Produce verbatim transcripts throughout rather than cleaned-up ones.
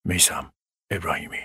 میثم ابراهیمی.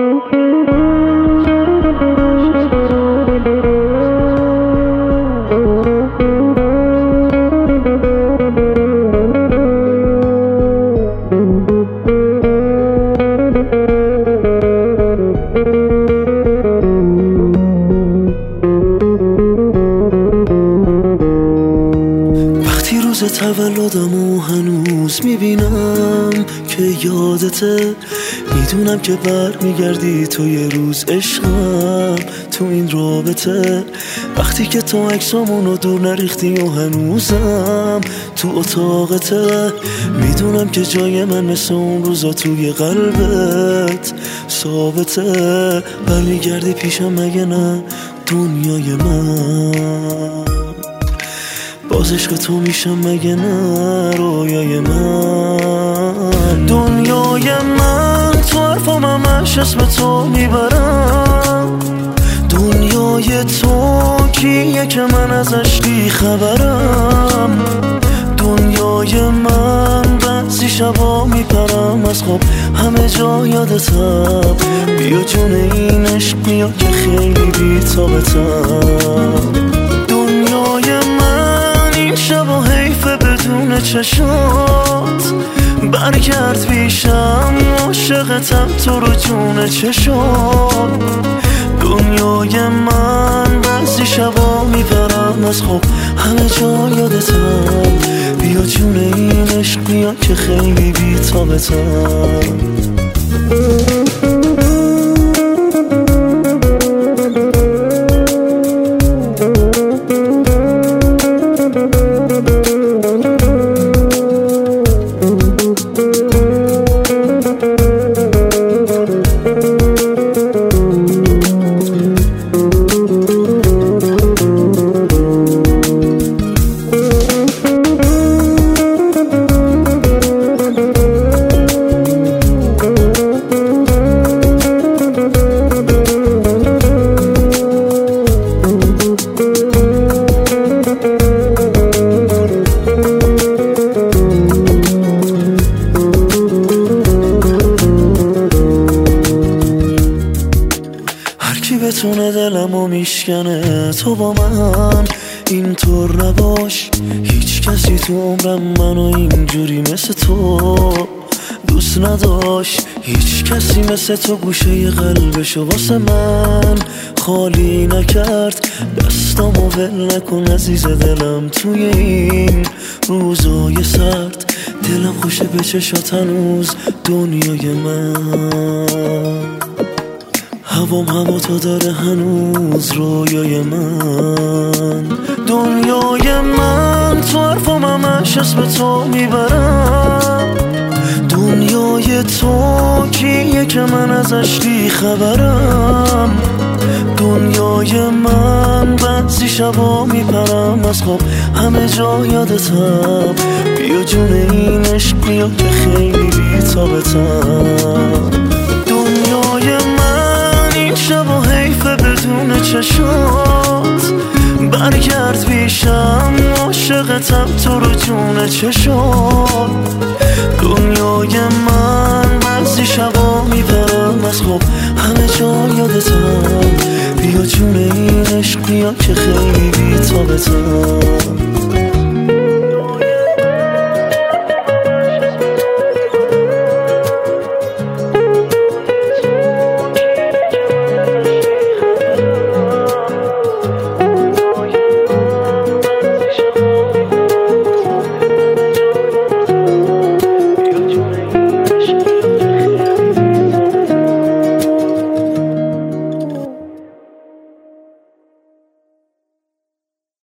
وقتی روز تولدمو هنوز میبینم که یادته، میدونم که برمیگردی تو یه روز عشقم تو این رابطه. وقتی که تو عکسامونو دور نریختی و هنوزم تو اتاقته، میدونم که جای من مثل اون روزا توی قلبت ثابته. برمیگردی پیشم مگه نه دنیای من؟ باز عشق تو میشم مگه نه رویای من؟ دنیای من تو حرفام همش اسم تو میبرم. دنیای تو کیه که من ازش بی خبرم؟ دنیای من بعضی شبا میپرم از خواب همه جا یادتم. بیا جون این عشق بیا که خیلی بی تابتم. دنیای من این شبا حیفه بدون چشات، برگرد پیشم عاشقتم تو رو جون چشات. دنیای من بعضی شبا میپرم از خواب همه جا یادتم. بیا جون این عشق بیا که خیلی بی تابتم. کی بتونه دلمو میشکنه تو با من اینطور نباش. هیچ کسی تو عمرم منو اینجوری مثل تو دوست نداشت. هیچ کسی مثل تو گوشه قلبشو واسه من خالی نکرد. دستامو ول نکن عزیز دلم توی این روزای سرد. دلم خوشه به چشات هنوز دنیای من. هوام هوا تو داره هنوز رویای من. دنیای من تو حرفام همش اسم تو میبرم. دنیای تو کیه که من ازش بی خبرم؟ دنیای من بعضی شبا میپرم از خواب همه جا یادتم. بیا جون این عشق بیا که خیلی بی تابتم. دنیای من این شبا حیفه بدون چشات، برگرد پیشم عاشقتم تو رو جون چشات. دنیای من بعضی شبا میپرم از خواب همه جا یادتم. بیا جون این عشق بیا که خیلی بی تابتم.